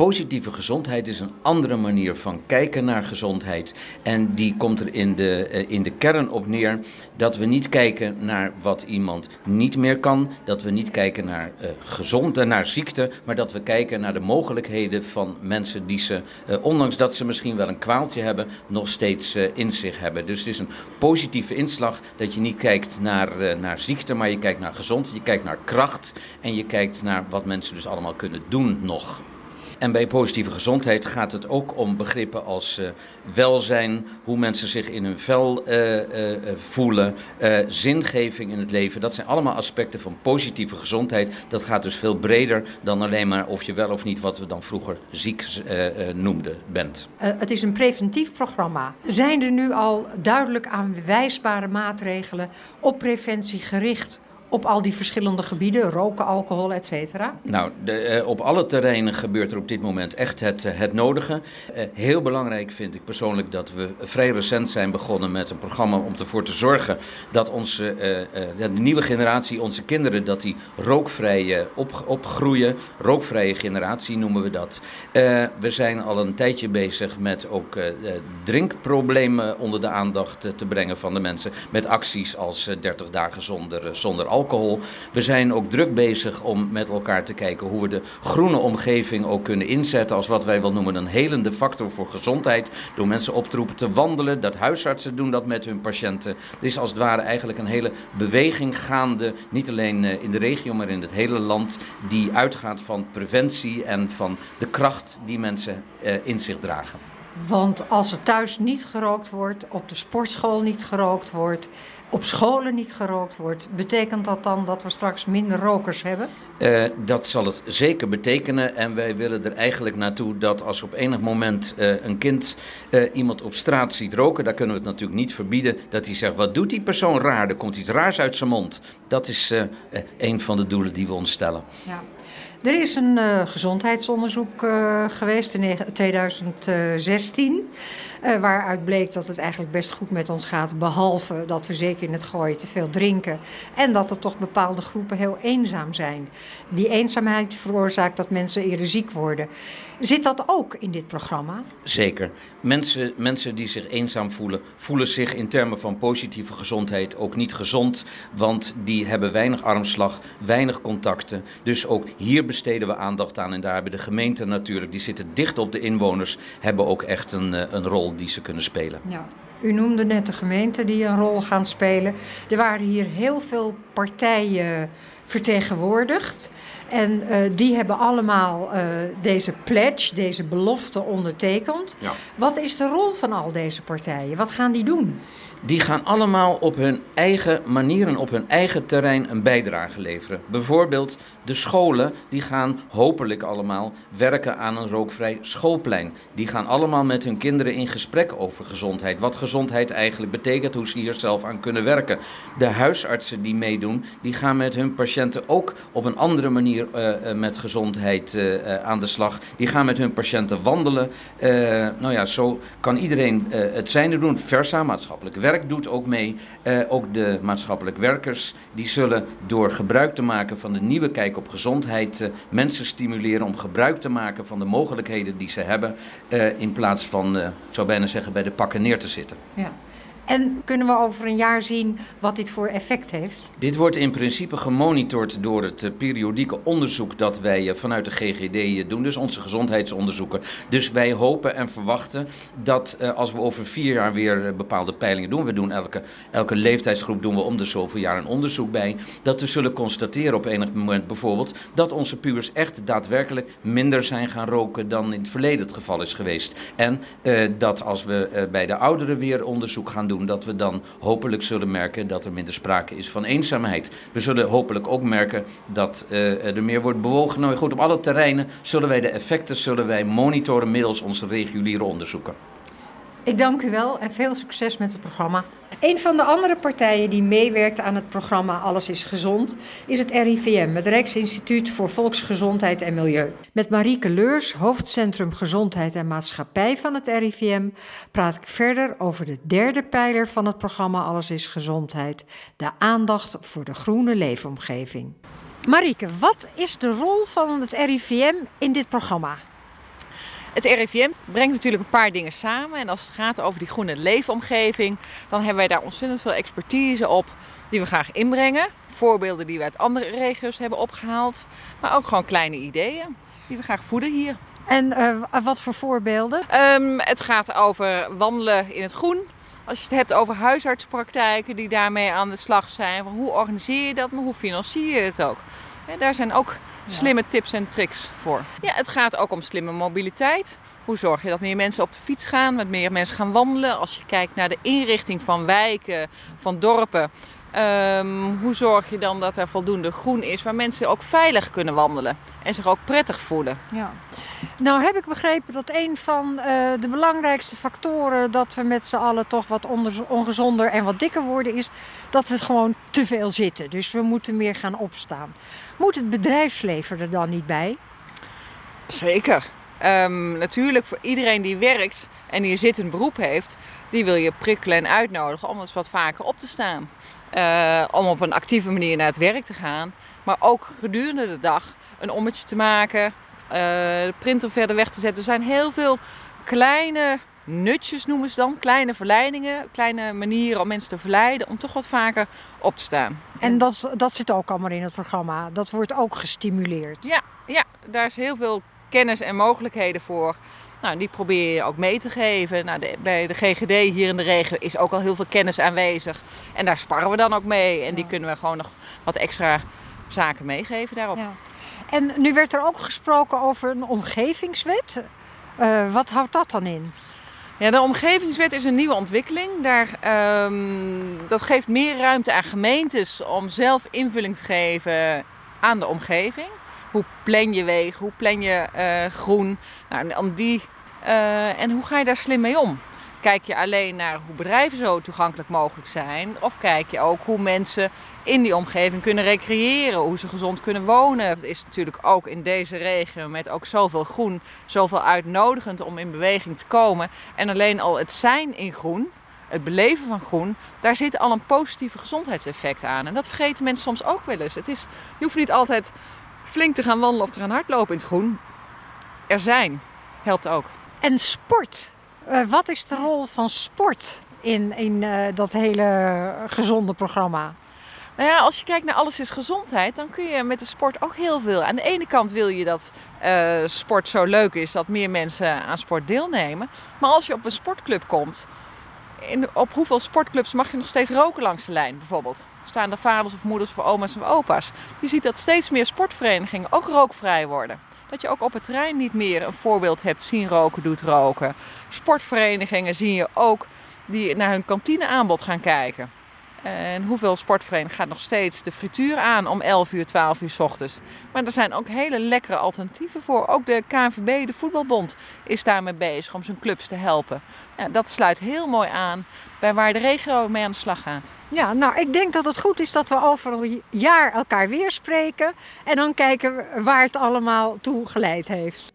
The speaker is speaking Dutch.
Positieve gezondheid is een andere manier van kijken naar gezondheid. En die komt er in de kern op neer dat we niet kijken naar wat iemand niet meer kan. Dat we niet kijken naar naar ziekte, maar dat we kijken naar de mogelijkheden van mensen die ze, ondanks dat ze misschien wel een kwaaltje hebben, nog steeds in zich hebben. Dus het is een positieve inslag dat je niet kijkt naar ziekte, maar je kijkt naar gezondheid, je kijkt naar kracht en je kijkt naar wat mensen dus allemaal kunnen doen nog. En bij positieve gezondheid gaat het ook om begrippen als welzijn, hoe mensen zich in hun vel voelen, zingeving in het leven. Dat zijn allemaal aspecten van positieve gezondheid. Dat gaat dus veel breder dan alleen maar of je wel of niet wat we dan vroeger ziek noemden bent. Het is een preventief programma. Zijn er nu al duidelijk aanwijsbare maatregelen op preventie gericht op al die verschillende gebieden, roken, alcohol, et cetera? Nou, op alle terreinen gebeurt er op dit moment echt het nodige. Heel belangrijk vind ik persoonlijk dat we vrij recent zijn begonnen met een programma om ervoor te zorgen dat de nieuwe generatie, onze kinderen, dat die rookvrij opgroeien. Rookvrije generatie noemen we dat. We zijn al een tijdje bezig met ook drinkproblemen onder de aandacht te brengen van de mensen. Met acties als 30 dagen zonder alcohol. We zijn ook druk bezig om met elkaar te kijken hoe we de groene omgeving ook kunnen inzetten als wat wij wel noemen een helende factor voor gezondheid. Door mensen op te roepen te wandelen, dat huisartsen doen dat met hun patiënten. Er is als het ware eigenlijk een hele beweging gaande, niet alleen in de regio, maar in het hele land, die uitgaat van preventie en van de kracht die mensen in zich dragen. Want als er thuis niet gerookt wordt, op de sportschool niet gerookt wordt, op scholen niet gerookt wordt, betekent dat dan dat we straks minder rokers hebben? Dat zal het zeker betekenen en wij willen er eigenlijk naartoe dat als op enig moment een kind iemand op straat ziet roken, daar kunnen we het natuurlijk niet verbieden, dat hij zegt, wat doet die persoon raar? Er komt iets raars uit zijn mond. Dat is een van de doelen die we ons stellen. Ja. Er is een gezondheidsonderzoek geweest in 2016... waaruit bleek dat het eigenlijk best goed met ons gaat, behalve dat we zeker in het gooien te veel drinken en dat er toch bepaalde groepen heel eenzaam zijn. Die eenzaamheid veroorzaakt dat mensen eerder ziek worden. Zit dat ook in dit programma? Zeker. Mensen die zich eenzaam voelen zich in termen van positieve gezondheid ook niet gezond, want die hebben weinig armslag, weinig contacten. Dus ook hier besteden we aandacht aan en daar hebben de gemeenten natuurlijk, die zitten dicht op de inwoners, hebben ook echt een rol die ze kunnen spelen. Ja. U noemde net de gemeenten die een rol gaan spelen. Er waren hier heel veel partijen vertegenwoordigd. En die hebben allemaal deze pledge, deze belofte ondertekend. Ja. Wat is de rol van al deze partijen? Wat gaan die doen? Die gaan allemaal op hun eigen manier en op hun eigen terrein een bijdrage leveren. Bijvoorbeeld de scholen, die gaan hopelijk allemaal werken aan een rookvrij schoolplein. Die gaan allemaal met hun kinderen in gesprek over gezondheid. Wat gezondheid eigenlijk betekent, hoe ze hier zelf aan kunnen werken. De huisartsen die meedoen, die gaan met hun patiënten ook op een andere manier met gezondheid aan de slag. Die gaan met hun patiënten wandelen. Zo kan iedereen het zijne doen. Versa, maatschappelijk werk doet ook mee. Ook de maatschappelijk werkers, die zullen door gebruik te maken van de nieuwe kijk op gezondheid mensen stimuleren om gebruik te maken van de mogelijkheden die ze hebben, in plaats van, ik zou bijna zeggen, bij de pakken neer te zitten. Ja. En kunnen we over een jaar zien wat dit voor effect heeft? Dit wordt in principe gemonitord door het periodieke onderzoek dat wij vanuit de GGD doen, dus onze gezondheidsonderzoeken. Dus wij hopen en verwachten dat als we over 4 jaar weer bepaalde peilingen doen, we doen elke leeftijdsgroep doen we om de zoveel jaar een onderzoek bij, dat we zullen constateren op enig moment bijvoorbeeld dat onze pubers echt daadwerkelijk minder zijn gaan roken dan in het verleden het geval is geweest. En dat als we bij de ouderen weer onderzoek gaan doen, dat we dan hopelijk zullen merken dat er minder sprake is van eenzaamheid. We zullen hopelijk ook merken dat er meer wordt bewogen. Nou goed, op alle terreinen zullen wij de effecten monitoren middels onze reguliere onderzoeken. Ik dank u wel en veel succes met het programma. Een van de andere partijen die meewerkt aan het programma Alles is Gezond is het RIVM, het Rijksinstituut voor Volksgezondheid en Milieu. Met Marieke Leurs, hoofdcentrum Gezondheid en Maatschappij van het RIVM, praat ik verder over de derde pijler van het programma Alles is Gezondheid, de aandacht voor de groene leefomgeving. Marieke, wat is de rol van het RIVM in dit programma? Het RIVM brengt natuurlijk een paar dingen samen. En als het gaat over die groene leefomgeving, dan hebben wij daar ontzettend veel expertise op die we graag inbrengen. Voorbeelden die we uit andere regio's hebben opgehaald. Maar ook gewoon kleine ideeën die we graag voeden hier. En wat voor voorbeelden? Het gaat over wandelen in het groen. Als je het hebt over huisartspraktijken die daarmee aan de slag zijn. Hoe organiseer je dat, maar hoe financier je het ook? Daar zijn ook slimme tips en tricks voor. Ja, het gaat ook om slimme mobiliteit. Hoe zorg je dat meer mensen op de fiets gaan, dat meer mensen gaan wandelen? Als je kijkt naar de inrichting van wijken, van dorpen. Hoe zorg je dan dat er voldoende groen is waar mensen ook veilig kunnen wandelen en zich ook prettig voelen? Ja. Nou heb ik begrepen dat een van de belangrijkste factoren dat we met z'n allen toch wat ongezonder en wat dikker worden is dat we gewoon te veel zitten. Dus we moeten meer gaan opstaan. Moet het bedrijfsleven er dan niet bij? Zeker. Natuurlijk voor iedereen die werkt en die een zittend beroep heeft, die wil je prikkelen en uitnodigen om eens wat vaker op te staan. Om op een actieve manier naar het werk te gaan. Maar ook gedurende de dag een ommetje te maken. De printer verder weg te zetten. Er zijn heel veel kleine nutjes noemen ze dan. Kleine verleidingen. Kleine manieren om mensen te verleiden. Om toch wat vaker op te staan. En dat zit ook allemaal in het programma. Dat wordt ook gestimuleerd. Ja, daar is heel veel kennis en mogelijkheden voor. Nou, die probeer je ook mee te geven. Nou, bij de GGD hier in de regio is ook al heel veel kennis aanwezig. En daar sparren we dan ook mee. En die kunnen we gewoon nog wat extra zaken meegeven daarop. Ja. En nu werd er ook gesproken over een omgevingswet. Wat houdt dat dan in? Ja, de omgevingswet is een nieuwe ontwikkeling. Dat geeft meer ruimte aan gemeentes om zelf invulling te geven aan de omgeving. Hoe plan je wegen, hoe plan je groen? Nou, en hoe ga je daar slim mee om? Kijk je alleen naar hoe bedrijven zo toegankelijk mogelijk zijn? Of kijk je ook hoe mensen in die omgeving kunnen recreëren? Hoe ze gezond kunnen wonen? Het is natuurlijk ook in deze regio met ook zoveel groen, zoveel uitnodigend om in beweging te komen. En alleen al het zijn in groen, het beleven van groen, daar zit al een positieve gezondheidseffect aan. En dat vergeten mensen soms ook wel eens. Je hoeft niet altijd flink te gaan wandelen of te gaan hardlopen in het groen. Er zijn, helpt ook. En sport. Wat is de rol van sport in dat hele gezonde programma? Nou ja, als je kijkt naar Alles is Gezondheid, dan kun je met de sport ook heel veel. Aan de ene kant wil je dat sport zo leuk is dat meer mensen aan sport deelnemen. Maar als je op een sportclub komt, op hoeveel sportclubs mag je nog steeds roken langs de lijn bijvoorbeeld? Staan er vaders of moeders of oma's of opa's? Je ziet dat steeds meer sportverenigingen ook rookvrij worden. Dat je ook op het terrein niet meer een voorbeeld hebt zien roken, doet roken. Sportverenigingen zie je ook die naar hun kantineaanbod gaan kijken. En hoeveel sportverenigingen gaat nog steeds de frituur aan om 11 uur, 12 uur 's ochtends. Maar er zijn ook hele lekkere alternatieven voor. Ook de KNVB, de voetbalbond, is daarmee bezig om zijn clubs te helpen. Ja, dat sluit heel mooi aan bij waar de regio mee aan de slag gaat. Ja, nou, ik denk dat het goed is dat we over een jaar elkaar weer spreken. En dan kijken waar het allemaal toe geleid heeft.